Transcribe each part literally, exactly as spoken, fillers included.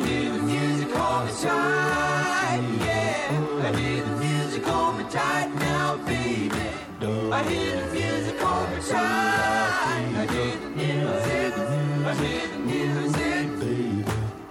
hear the music hold me tight, yeah. I hear the music hold me tight now, baby. I hear the music hold me tight. I hear the music, I hear the music, baby.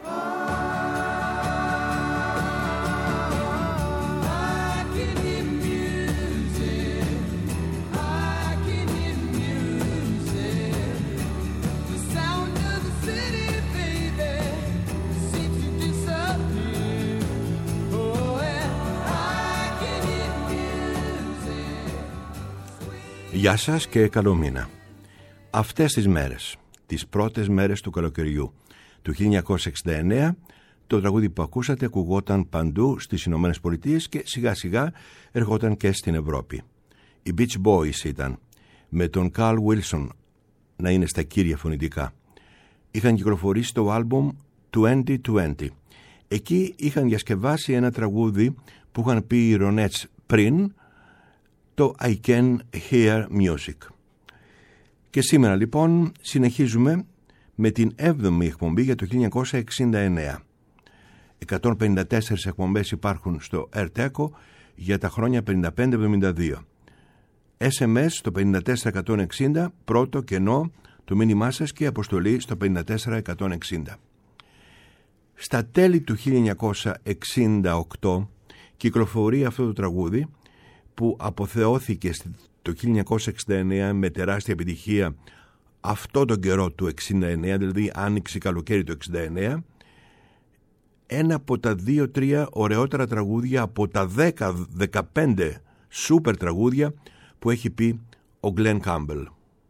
Γεια σας και καλό μήνα. Αυτές τις μέρες, τις πρώτες μέρες του καλοκαιριού του χίλια εννιακόσια εξήντα εννέα, το τραγούδι που ακούσατε ακουγόταν παντού στις Ηνωμένες Πολιτείες και σιγά σιγά ερχόταν και στην Ευρώπη. Οι Beach Boys ήταν, με τον Carl Wilson να είναι στα κύρια φωνητικά. Είχαν κυκλοφορήσει το άλμπουμ είκοσι είκοσι. Εκεί είχαν διασκευάσει ένα τραγούδι που είχαν πει οι Ronettes πριν, το I Can Hear Music. Και σήμερα λοιπόν συνεχίζουμε με την έβδομη εκπομπή για το χίλια εννιακόσια εξήντα εννέα. εκατόν πενήντα τέσσερις εκπομπές υπάρχουν στο AirTeco για τα χρόνια πενήντα πέντε εβδομήντα δύο. ες εμ ες στο πενήντα τέσσερα εκατόν εξήντα, πρώτο κενό το μήνυμά σας και αποστολή στο πενήντα τέσσερα εκατόν εξήντα. Στα τέλη του χίλια εννιακόσια εξήντα οκτώ κυκλοφορεί αυτό το τραγούδι που αποθεώθηκε το χίλια εννιακόσια εξήντα εννέα με τεράστια επιτυχία αυτό τον καιρό του εξήντα εννέα, δηλαδή άνοιξη καλοκαίρι του εξήντα εννέα, ένα από τα δύο τρία ωραιότερα τραγούδια από τα δέκα δεκαπέντε σούπερ τραγούδια που έχει πει ο Glenn Campbell.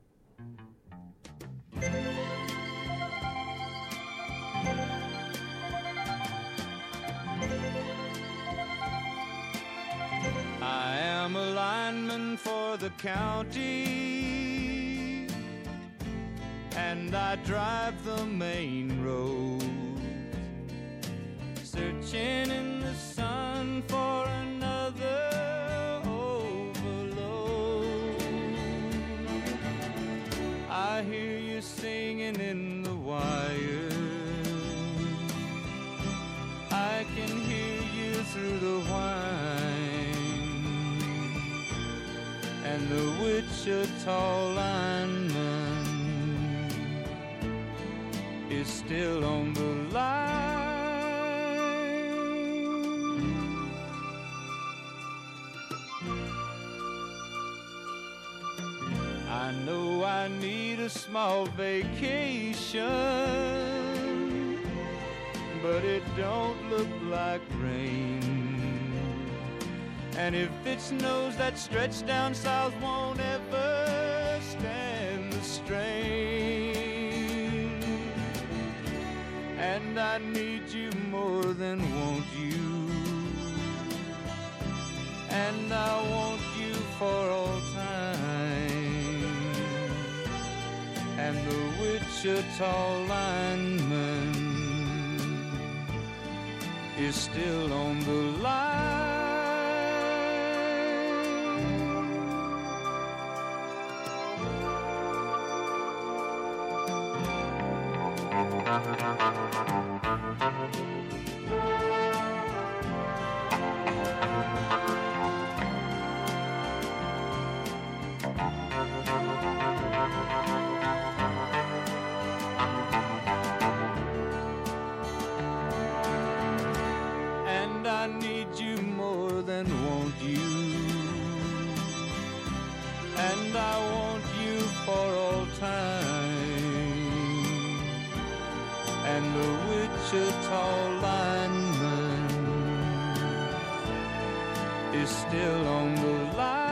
For the county, and I drive the main road, searching in the sun for another overload. I hear you singing in the wire, I can hear you through the whine, and the Wichita lineman is still on the line. I know I need a small vacation, but it don't look like rain. And if it snows, that stretch down south won't ever stand the strain. And I need you more than want you, and I want you for all time. And the Wichita lineman is still on the line. And I need you more than want you, and I want you for all time. And the Wichita lineman is still on the line.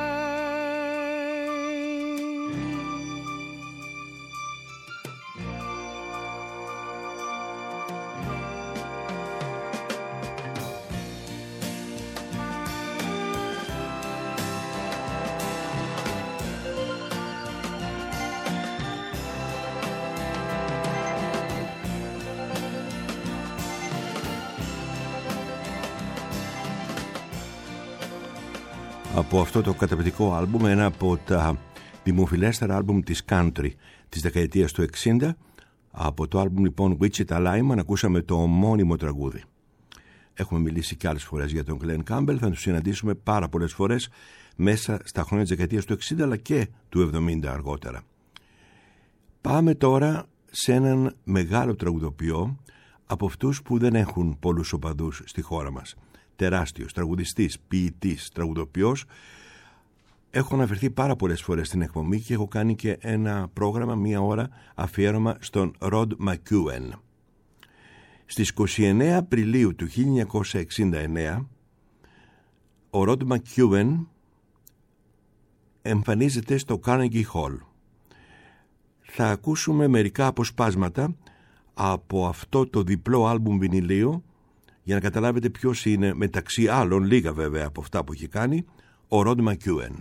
Από αυτό το καταπληκτικό άλμπουμ, ένα από τα δημοφιλέστερα άλμπουμ της country της δεκαετίας του εξήντα, Από το άλμπουμ λοιπόν Wichita Lineman ακούσαμε το ομώνυμο τραγούδι. Έχουμε μιλήσει και άλλες φορές για τον Glen Campbell, θα τους συναντήσουμε πάρα πολλές φορές μέσα στα χρόνια της δεκαετίας του εξήντα αλλά και του εβδομήντα αργότερα. Πάμε τώρα σε έναν μεγάλο τραγουδοποιό, από αυτούς που δεν έχουν πολλούς οπαδούς στη χώρα μας. Τεράστιος τραγουδιστής, ποιητής, τραγουδοποιός. Έχω αναφερθεί πάρα πολλές φορές στην εκπομπή και έχω κάνει και ένα πρόγραμμα, μία ώρα αφιέρωμα στον Rod McEwen. Στις είκοσι εννέα Απριλίου του χίλια εννιακόσια εξήντα εννέα ο Rod McEwen εμφανίζεται στο Carnegie Hall. Θα ακούσουμε μερικά αποσπάσματα από αυτό το διπλό άλμπουμ βινιλίου για να καταλάβετε ποιος είναι, μεταξύ άλλων, λίγα βέβαια από αυτά που έχει κάνει, ο Rod McEwen.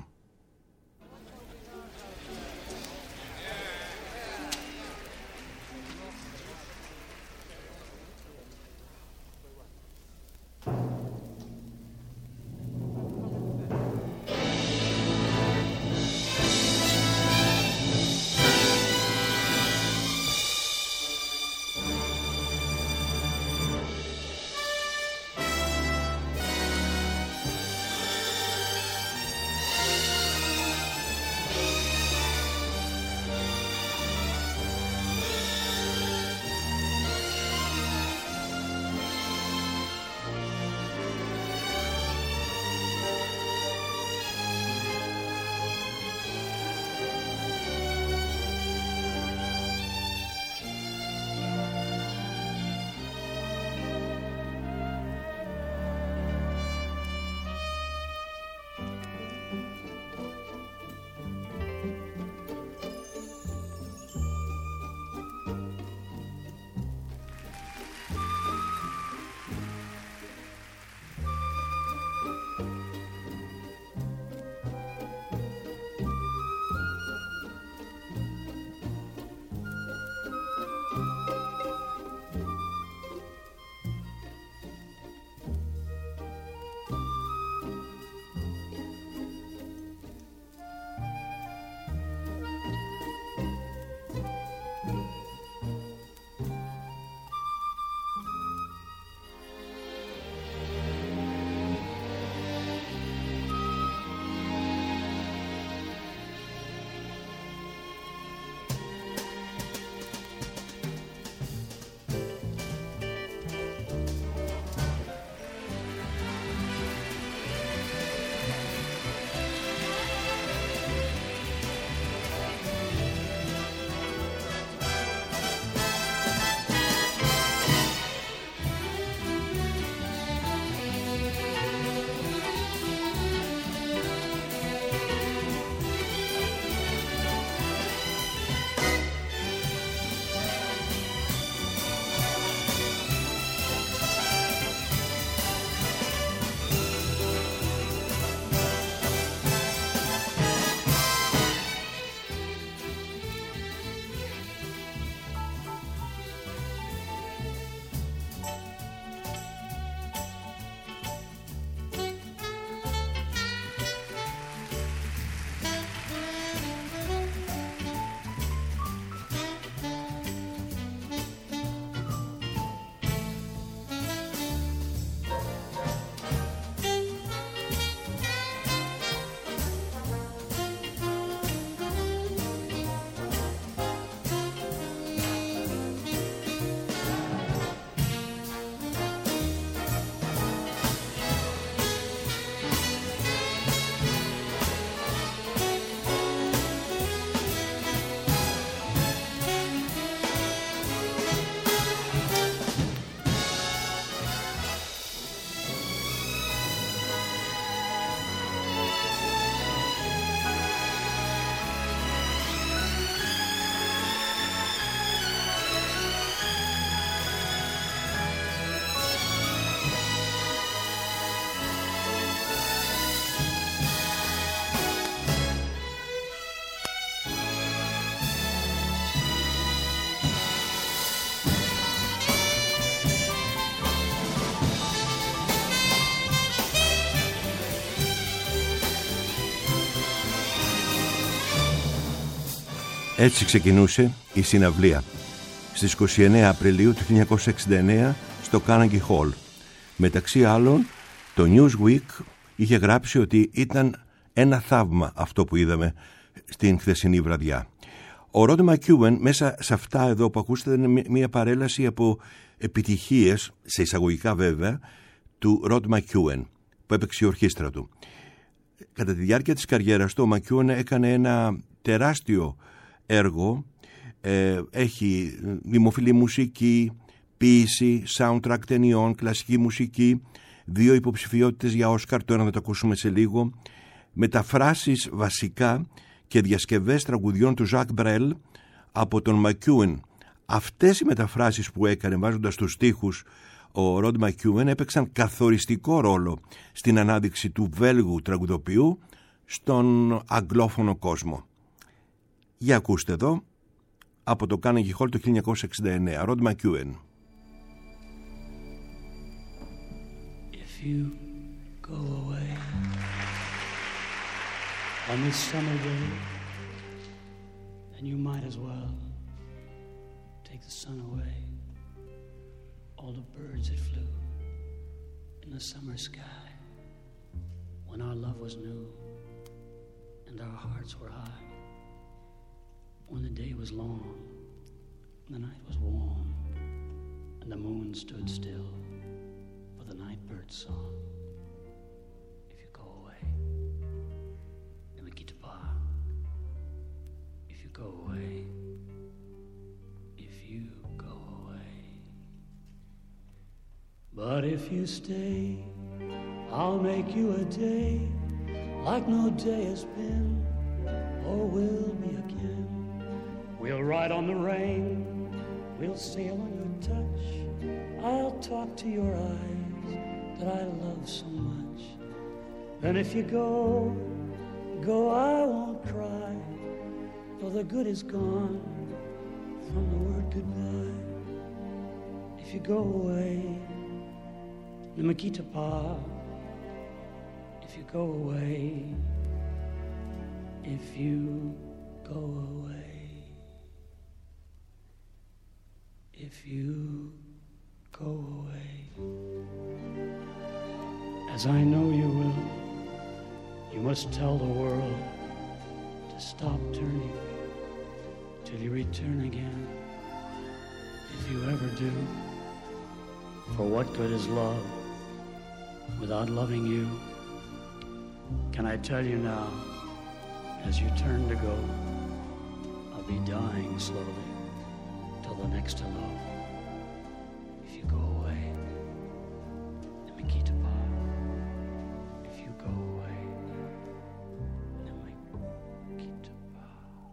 Έτσι ξεκινούσε η συναυλία. στις είκοσι εννέα Απριλίου του χίλια εννιακόσια εξήντα εννέα στο Carnegie Hall. Μεταξύ άλλων, το Newsweek είχε γράψει ότι ήταν ένα θαύμα αυτό που είδαμε στην χθεσινή βραδιά. Ο Rod McEwen μέσα σε αυτά εδώ που ακούσατε είναι μια παρέλαση από επιτυχίες, σε εισαγωγικά βέβαια, του Rod McEwen που έπαιξε η ορχήστρα του. Κατά τη διάρκεια της καριέρας του, ο McEwen έκανε ένα τεράστιο έργο. Ε, έχει δημοφιλή μουσική, ποίηση, soundtrack ταινιών, κλασική μουσική, δύο υποψηφιότητες για Όσκαρ, το ένα θα το ακούσουμε σε λίγο, μεταφράσεις βασικά και διασκευές τραγουδιών του Jacques Brel από τον McEwen. Αυτές οι μεταφράσεις που έκανε βάζοντας τους στίχους ο Rod McEwen έπαιξαν καθοριστικό ρόλο στην ανάδειξη του Βέλγου τραγουδοποιού στον αγγλόφωνο κόσμο. Για ακούστε εδώ από το Carnegie Hall το χίλια εννιακόσια εξήντα εννέα, Rod McEwen. If you go away on this summer day, then you might as well take the sun away. All the birds that flew in the summer sky when our love was new and our hearts were high, when the day was long and the night was warm and the moon stood still for the night bird's song. If you go away, then we get to bar. If you go away, if you go away. But if you stay, I'll make you a day like no day has been or will be again. We'll ride on the rain, we'll sail on your touch. I'll talk to your eyes that I love so much. Then if you go, go, I won't cry, for the good is gone from the word goodbye. If you go away, Nimakita Pa, if you go away, if you go away, if you go away, as I know you will, you must tell the world to stop turning till you return again, if you ever do. For what good is love without loving you? Can I tell you now, as you turn to go, I'll be dying slowly till the next hello. If you go away, Nimakita Pa. If you go away, Nimakita Pa.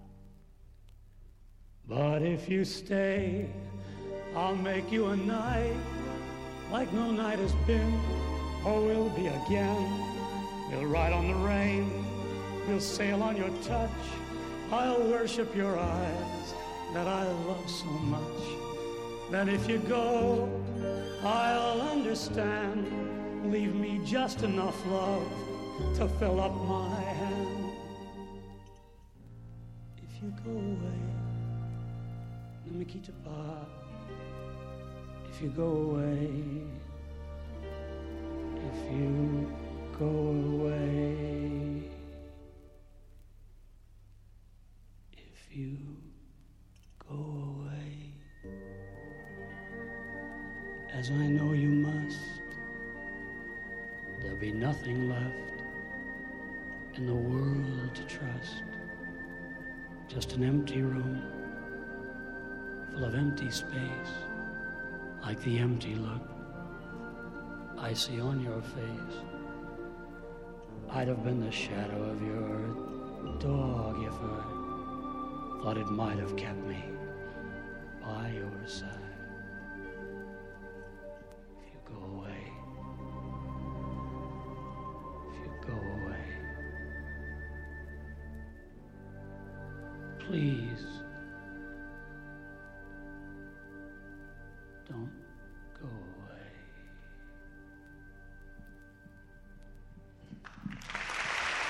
But if you stay, I'll make you a night like no night has been or will be again. We'll ride on the rain, we'll sail on your touch. I'll worship your eyes that I love so much. Then if you go, I'll understand. Leave me just enough love to fill up my hand. If you go away, Nimakita Pa. If you go away, if you go away, if you go away, as I know you must, there'll be nothing left in the world to trust, just an empty room full of empty space. Like the empty look I see on your face, I'd have been the shadow of your dog if I thought it might have kept me by your side. If you go away, if you go away, please don't go away.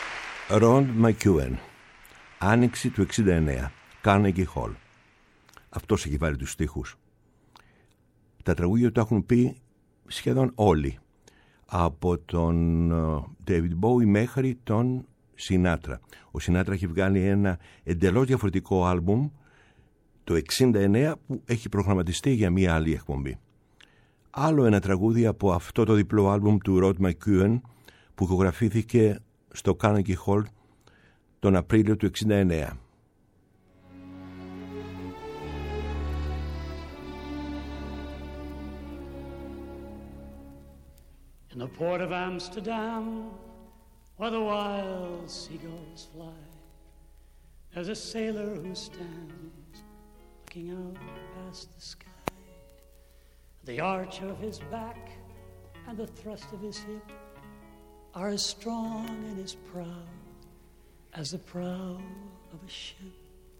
Rod McEwen, Άνοιξη του εξήντα εννέα, Carnegie Hall. Αυτός έχει βάλει τους στίχους. Τα τραγούδια το έχουν πει σχεδόν όλοι, από τον David Bowie μέχρι τον Sinatra. Ο Sinatra έχει βγάλει ένα εντελώς διαφορετικό άλμπουμ το εξήντα εννέα που έχει προγραμματιστεί για μία άλλη εκπομπή. Άλλο ένα τραγούδι από αυτό το διπλό άλμπουμ του Rod McEwen που ηχογραφήθηκε στο Carnegie Hall τον Απρίλιο του εξήντα εννέα. In the port of Amsterdam, where the wild seagulls fly, there's a sailor who stands looking out past the sky. The arch of his back and the thrust of his hip are as strong and as proud as the prow of a ship.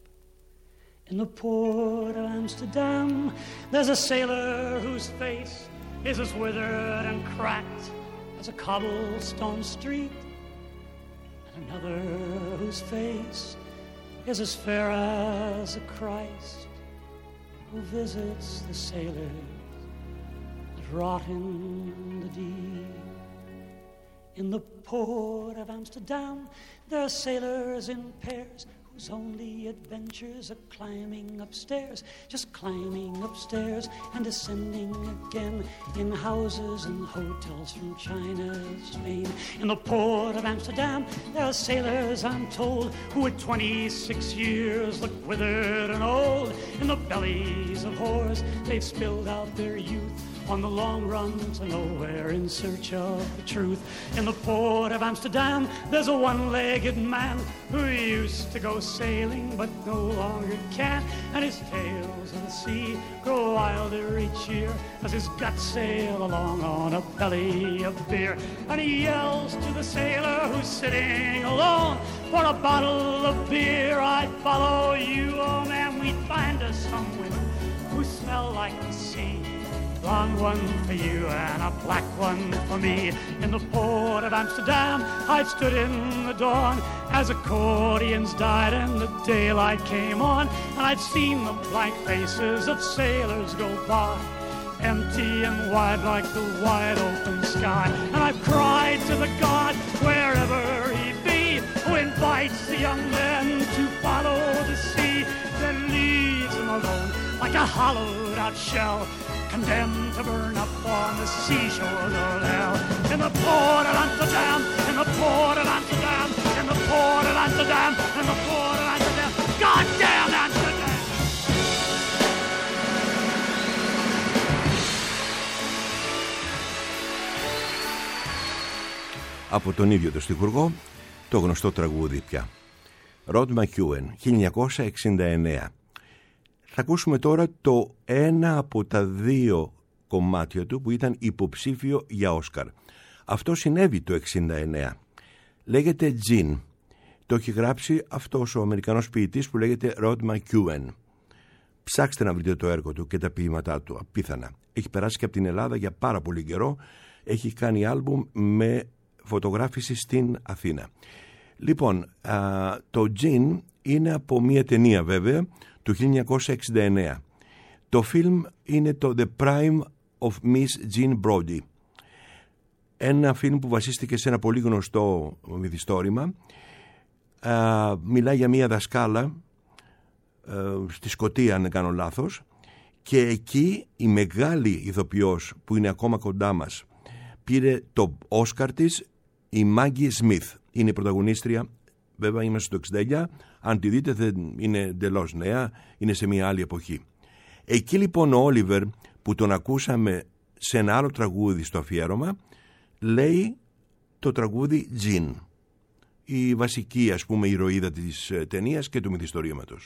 In the port of Amsterdam, there's a sailor whose face is as withered and cracked as a cobblestone street, and another whose face is as fair as a Christ who visits the sailors that rot in the deep. In the port of Amsterdam, there are sailors in pairs whose only adventures are climbing upstairs, just climbing upstairs and descending again in houses and hotels from China to Spain. In the port of Amsterdam, there are sailors, I'm told, who at twenty-six years look withered and old. In the bellies of whores, they've spilled out their youth on the long run to nowhere in search of the truth. In the port of Amsterdam, there's a one-legged man who used to go sailing but no longer can, and his tales of the sea grow wilder each year as his guts sail along on a belly of beer. And he yells to the sailor who's sitting alone, for a bottle of beer I'd follow you, oh man, we'd find us some women who smell like the sea. Blonde one for you and a black one for me. In the port of Amsterdam, I've stood in the dawn as accordions died and the daylight came on, and I've seen the blank faces of sailors go by, empty and wide like the wide open sky. And I've cried to the God, wherever he be, who invites the young men to follow the sea, then leaves them alone like a hollowed out shell, condemned to burn up on the seashores of hell. In the port of Amsterdam, in the port of Amsterdam, in the port of Amsterdam, in the port of Amsterdam, goddamn Amsterdam! Από τον ίδιο τον στιχουργό, το γνωστό τραγούδι πια. Rod McEwen, χίλια εννιακόσια εξήντα εννέα. Θα ακούσουμε τώρα το ένα από τα δύο κομμάτια του που ήταν υποψήφιο για Όσκαρ. Αυτό συνέβη το εξήντα εννέα. Λέγεται Gin. Το έχει γράψει αυτός ο Αμερικανός ποιητής που λέγεται Rod McEwen. Ψάξτε να βρείτε το έργο του και τα ποίηματά του, απίθανα. Έχει περάσει και από την Ελλάδα για πάρα πολύ καιρό. Έχει κάνει άλμπουμ με φωτογράφηση στην Αθήνα. Λοιπόν, α, το Gin είναι από μια ταινία βέβαια του χίλια εννιακόσια εξήντα εννέα. Το φιλμ είναι το The Prime of Miss Jean Brodie. Ένα φιλμ που βασίστηκε σε ένα πολύ γνωστό μυθιστόρημα. Α, μιλάει για μια δασκάλα α, στη Σκωτία, αν δεν κάνω λάθος, και εκεί η μεγάλη ηθοποιός που είναι ακόμα κοντά μας πήρε το Όσκαρ της, η Μάγκη Σμιθ. Είναι η πρωταγωνίστρια. Βέβαια είμαστε στο εξήντα εννέα, αν τη δείτε δεν είναι εντελώς νέα, είναι σε μια άλλη εποχή. Εκεί λοιπόν ο Όλιβερ που τον ακούσαμε σε ένα άλλο τραγούδι στο αφιέρωμα λέει το τραγούδι Gin, η βασική ας πούμε ηρωίδα της ταινίας και του μυθιστορήματος.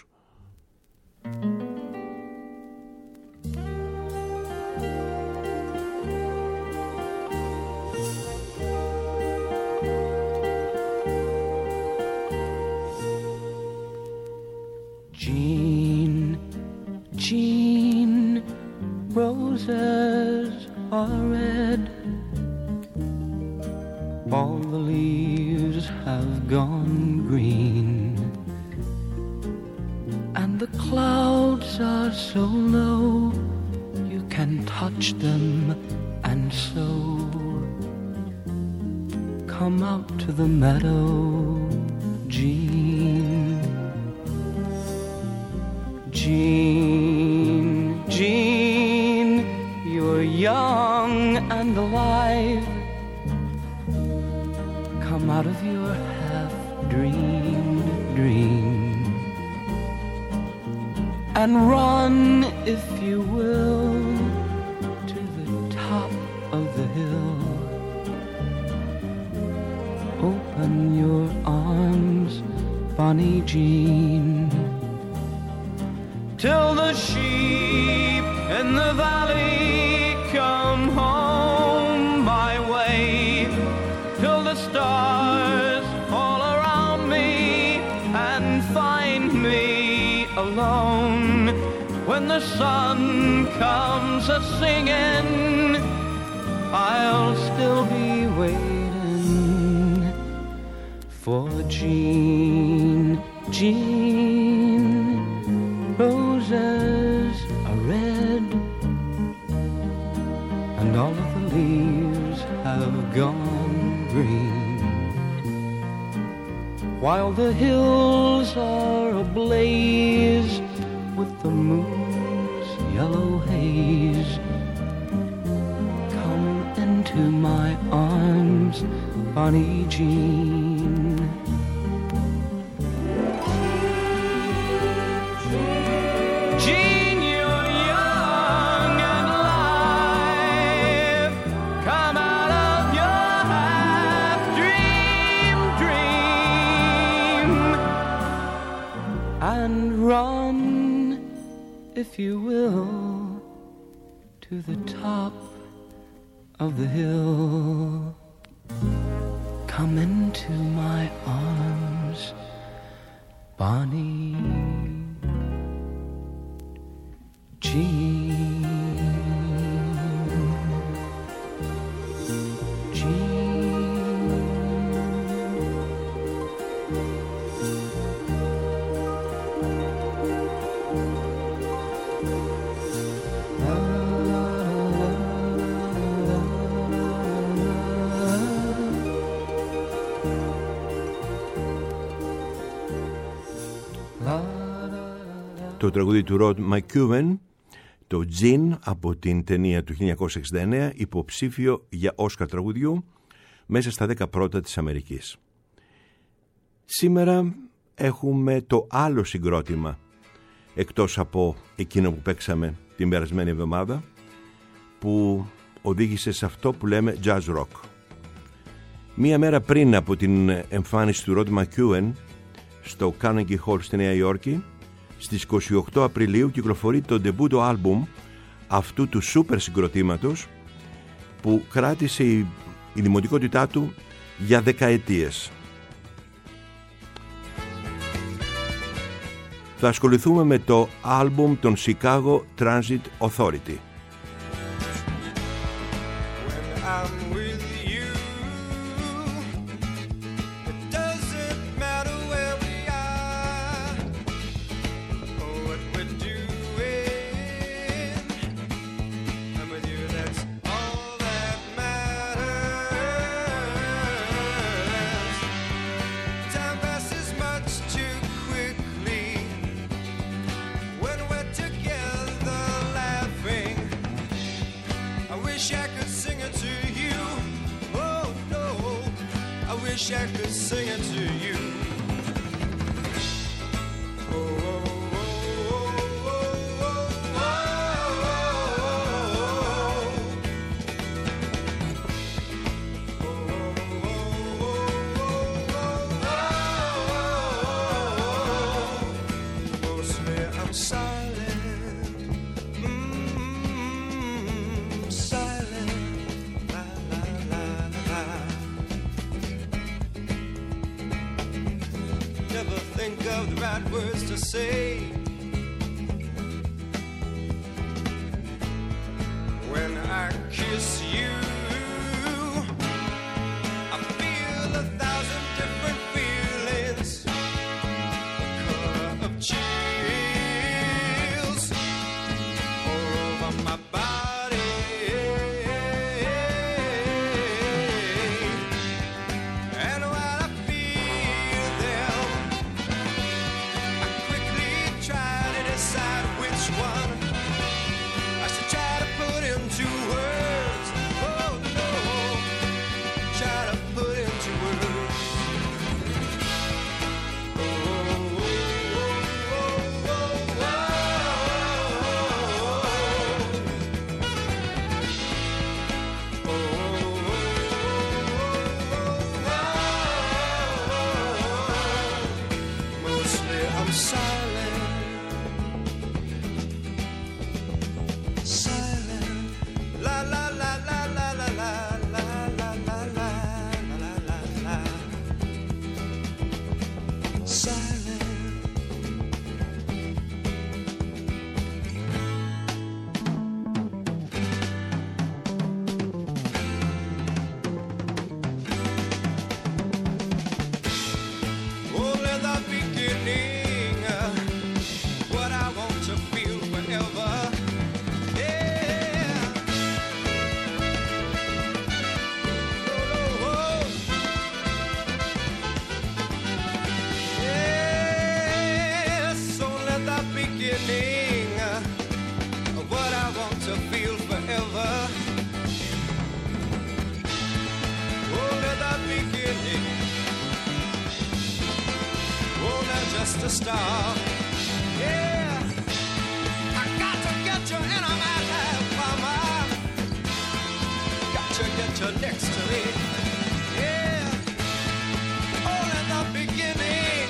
Jean, Jean, roses are red, all the leaves have gone green, and the clouds clouds are so low, you can touch them, and so come out to the meadow, Jean. Jean, Jean, you're young and alive. Come out of your half-dream dream and run, if you will, to the top of the hill. Open your arms, Bonnie Jean, till the sheep in the valley come home my way, till the stars fall around me and find me alone. When the sun comes a-singing, I'll still be waiting for Jean, Jean. Roses are red, and all of the leaves have gone green, while the hills are ablaze with the moon's yellow haze. Come into my arms, Bonnie Jean. Jean, you're young and alive. Come out of your half-dream dream and run, if you will, to the top of the hill. Come into my arms, Bonnie Jean. Το τραγούδι του Rod McEwen, το Jean, από την ταινία του χίλια εννιακόσια εξήντα εννέα, υποψήφιο για Όσκαρ τραγουδιού μέσα στα δέκα πρώτα της Αμερικής. Σήμερα έχουμε το άλλο συγκρότημα, εκτός από εκείνο που παίξαμε την περασμένη εβδομάδα, που οδήγησε σε αυτό που λέμε jazz rock. Μία μέρα πριν από την εμφάνιση του Rod McEwen στο Carnegie Hall στη Νέα Υόρκη, στις είκοσι οκτώ Απριλίου κυκλοφορεί το ντεμπούτο άλμπουμ αυτού του σούπερ συγκροτήματος, που κράτησε η, η δημοτικότητά του για δεκαετίες. Θα ασχοληθούμε με το άλμπουμ των Chicago Transit Authority. I could sing it to you. Oh, oh, oh, oh, oh, oh, mostly I'm silent, mm-hmm, silent, la, la, la, la. Never think of the right words to say when I kiss you. I feel a thousand different feelings, the color of chills beginning of what I want to feel forever. Only the beginning. Only just a start. Yeah, I got to get you in my life, mama. Got to get you next to me. Yeah, only the beginning.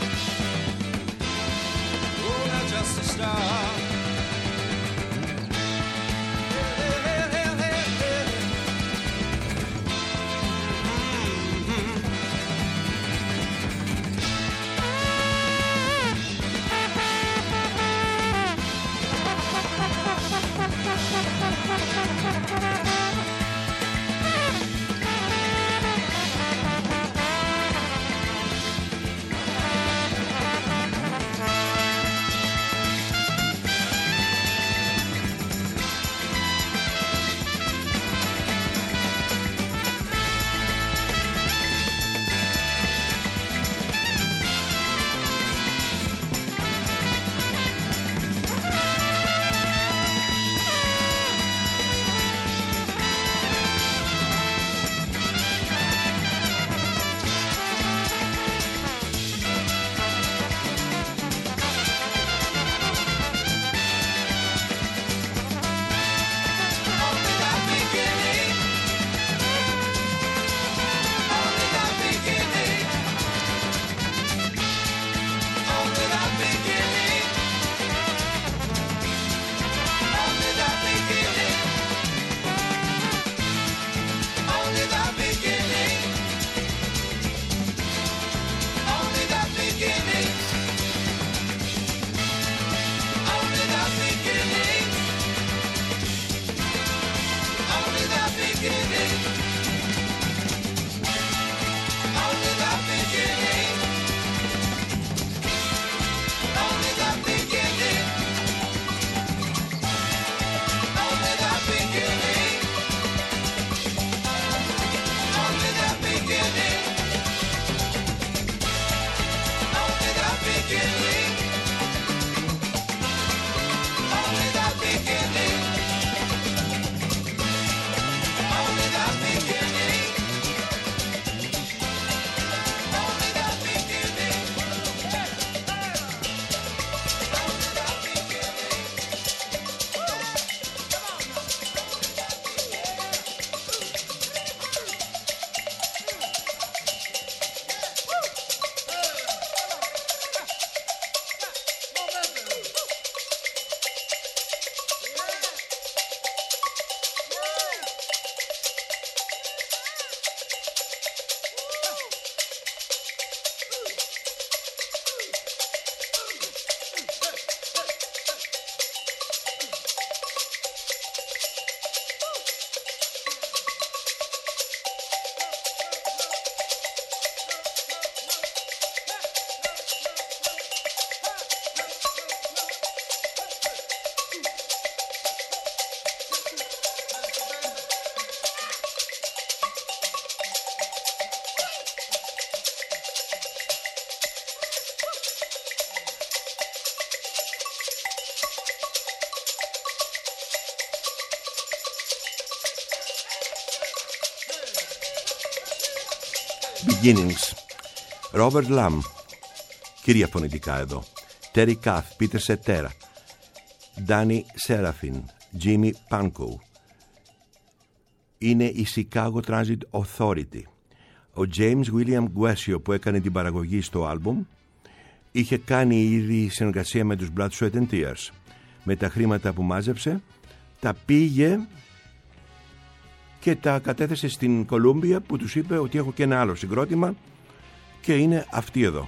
Only just a start. Beginnings. Robert Lamb, κυρία φωνητικά εδώ. Terry Kath, Peter Cetera, Danny Serafin, Jimmy Pankow. Είναι η Chicago Transit Authority. Ο James William Guessio που έκανε την παραγωγή στο άλμπουμ είχε κάνει ήδη συνεργασία με τους Blood, Sweat and Tears. Με τα χρήματα που μάζεψε τα πήγε και τα κατέθεσε στην Columbia, που τους είπε ότι έχω και ένα άλλο συγκρότημα και είναι αυτή εδώ.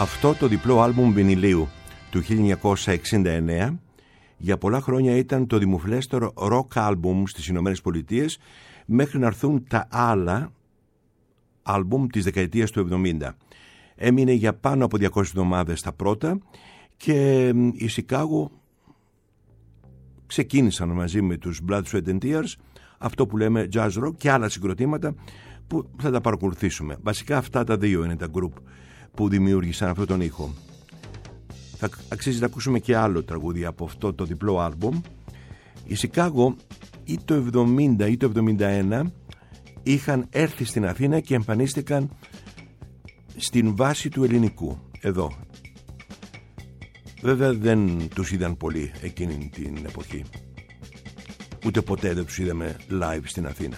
Αυτό το διπλό άλμπουμ βινιλίου του χίλια εννιακόσια εξήντα εννέα για πολλά χρόνια ήταν το δημοφιλέστερο rock άλμπουμ στις Ηνωμένες Πολιτείες, μέχρι να έρθουν τα άλλα άλμπουμ της δεκαετίας του εβδομήντα. Έμεινε για πάνω από διακόσιες εβδομάδες τα πρώτα και οι Σικάγο ξεκίνησαν μαζί με τους Blood, Sweat and Tears αυτό που λέμε jazz rock και άλλα συγκροτήματα που θα τα παρακολουθήσουμε. Βασικά αυτά τα δύο είναι τα group που δημιούργησαν αυτόν τον ήχο. Θα αξίζει να ακούσουμε και άλλο τραγούδι από αυτό το διπλό άλμπουμ. Οι Σικάγο ή το εβδομήντα ή το εβδομήντα ένα είχαν έρθει στην Αθήνα και εμφανίστηκαν στην βάση του ελληνικού εδώ. Βέβαια δεν τους είδαν πολύ εκείνη την εποχή, ούτε ποτέ δεν τους είδαμε live στην Αθήνα.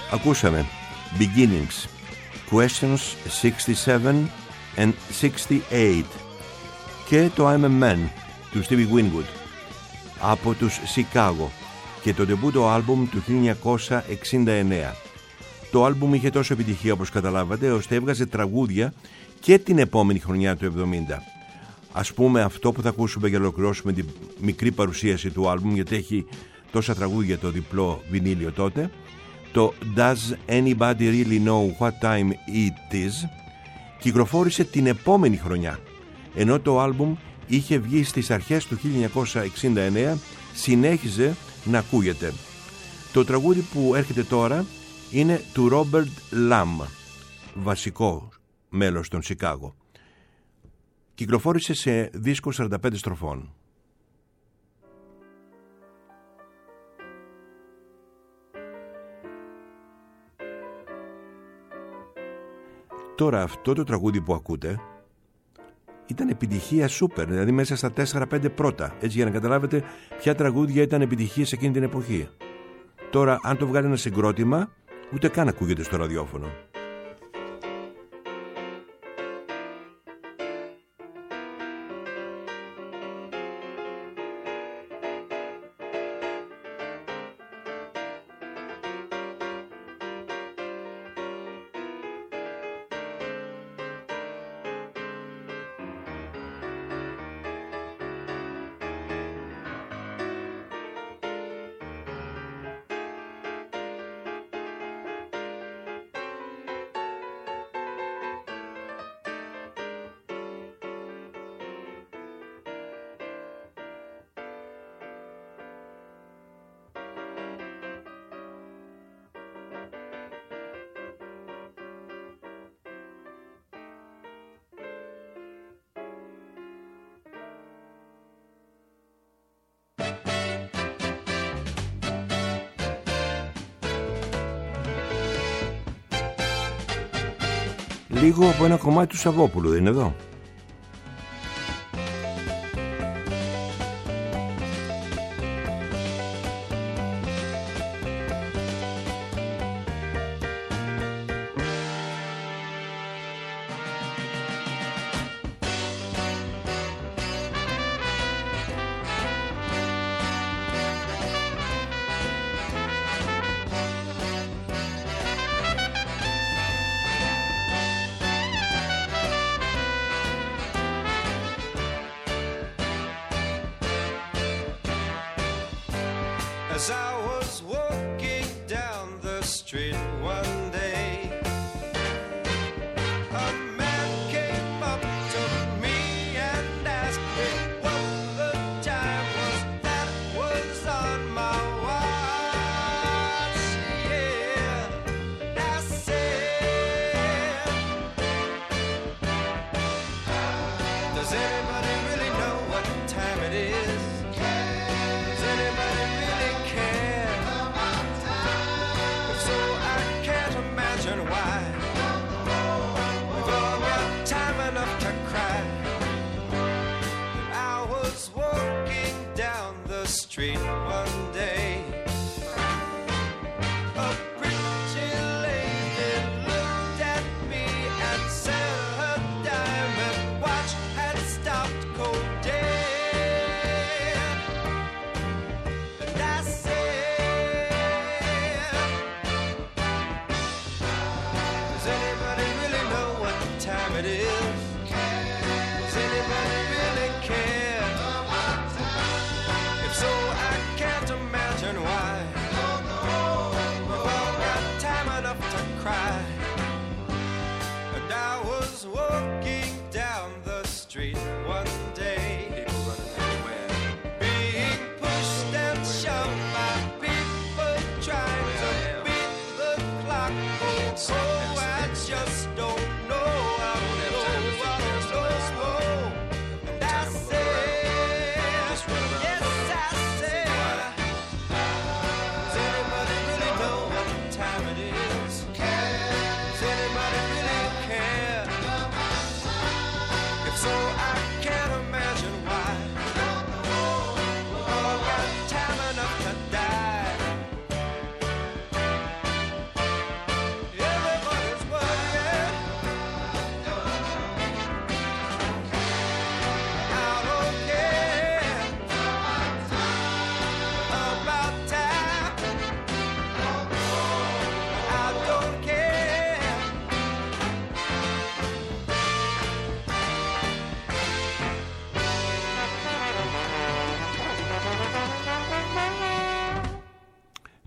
Ακούσαμε Beginnings, Questions sixty-seven and sixty-eight και το I'm a Man του Stevie Winwood από τους Σικάγο και το ντεμπούτο άλμπουμ του χίλια εννιακόσια εξήντα εννέα. Το άλμπουμ είχε τόσο επιτυχία, όπως καταλάβατε, ώστε έβγαζε τραγούδια και την επόμενη χρονιά του εβδομήντα. Ας πούμε αυτό που θα ακούσουμε για να ολοκληρώσουμε την μικρή παρουσίαση του άλμπουμ, γιατί έχει τόσα τραγούδια το διπλό βινίλιο τότε. Το Does Anybody Really Know What Time It Is κυκλοφόρησε την επόμενη χρονιά, ενώ το άλμπουμ είχε βγει στις αρχές του χίλια εννιακόσια εξήντα εννέα, συνέχιζε να ακούγεται. Το τραγούδι που έρχεται τώρα είναι του Robert Lamm, βασικό μέλος των Σικάγο. Κυκλοφόρησε σε δίσκο σαράντα πέντε στροφών. Τώρα αυτό το τραγούδι που ακούτε ήταν επιτυχία σούπερ, δηλαδή μέσα στα τέσσερα πέντε πρώτα, έτσι, για να καταλάβετε ποια τραγούδια ήταν επιτυχία σε εκείνη την εποχή. Τώρα αν το βγάλει ένα συγκρότημα, ούτε καν ακούγεται στο ραδιόφωνο. Λίγο από ένα κομμάτι του Σαββόπουλου, είναι εδώ. As I was walking down the street one day, a man came up to me and asked me what the time was that was on my watch. Yeah, I said, does anybody really know what time it is? Does anybody really care? If so, I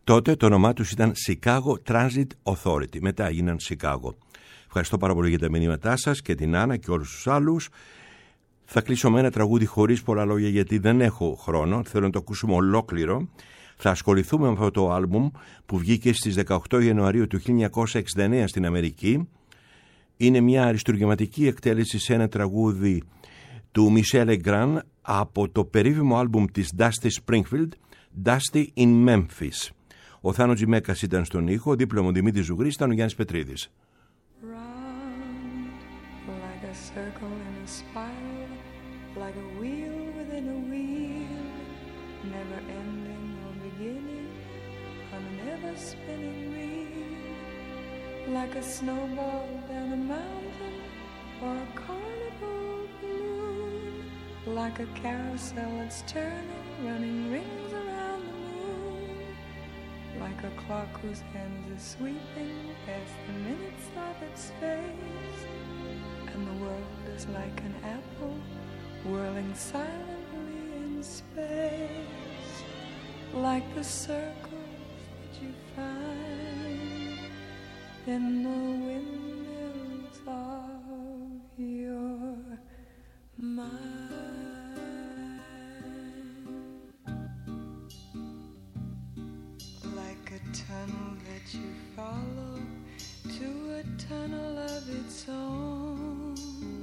Τότε το όνομά τους ήταν Chicago Transit Authority, μετά έγιναν Chicago. Ευχαριστώ πάρα πολύ για τα μηνύματά σας και την Άννα και όλους τους άλλους. Θα κλείσω με ένα τραγούδι χωρίς πολλά λόγια γιατί δεν έχω χρόνο, θέλω να το ακούσουμε ολόκληρο. Θα ασχοληθούμε με αυτό το άλμπουμ που βγήκε στις δεκαοκτώ Ιανουαρίου του χίλια εννιακόσια εξήντα εννέα στην Αμερική. Είναι μια αριστουργηματική εκτέλεση σε ένα τραγούδι του Michel Legrand από το περίφημο άλμπουμ της Dusty Springfield, Dusty in Memphis. Ο Θάνο Τζιμέκας ήταν στον ήχο, δίπλα μου Δημήτρης Ζουγρής, ήταν ο Γιάννης Πετρίδης. Like a wheel within a wheel, never ending or beginning on an ever spinning reel. Like a snowball down a mountain or a carnival balloon. Like a carousel that's turning, running rings around the moon. Like a clock whose hands are sweeping past the minutes of its face. And the world is like an apple whirling silently in space, like the circles that you find in the windmills of your mind. Like a tunnel that you follow to a tunnel of its own,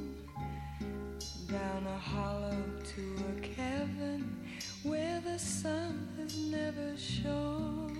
down a hollow to a cavern where the sun has never shone.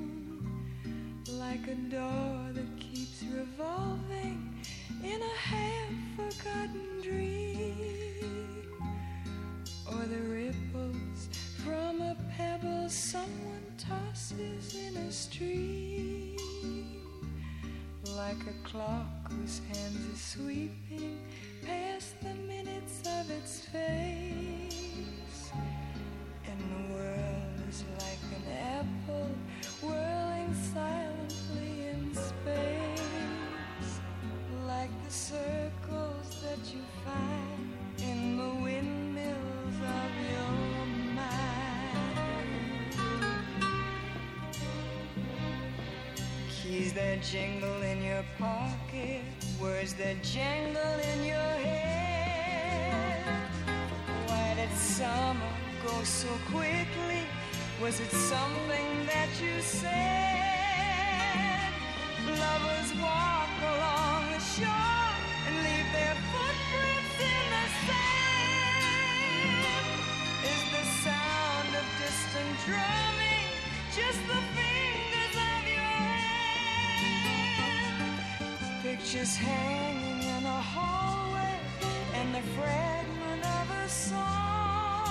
Like a door that keeps revolving in a half-forgotten dream, or the ripples from a pebble someone tosses in a stream. Like a clock whose hands are sweeping past the minutes of its face. And the world is like an apple whirling silently in space, like the circles that you find in the windmills of your mind. Keys that jingle in your pocket, words that jangle in your head. Why did summer go so quickly? Was it something that you said? Lovers walk along the shore and leave their footprints in the sand. Is the sound of distant drumming just the fingers of your hand? Pictures hanging in a hallway and the fragment of a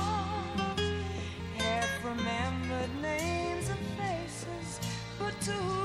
song. Half remembered names and faces, but to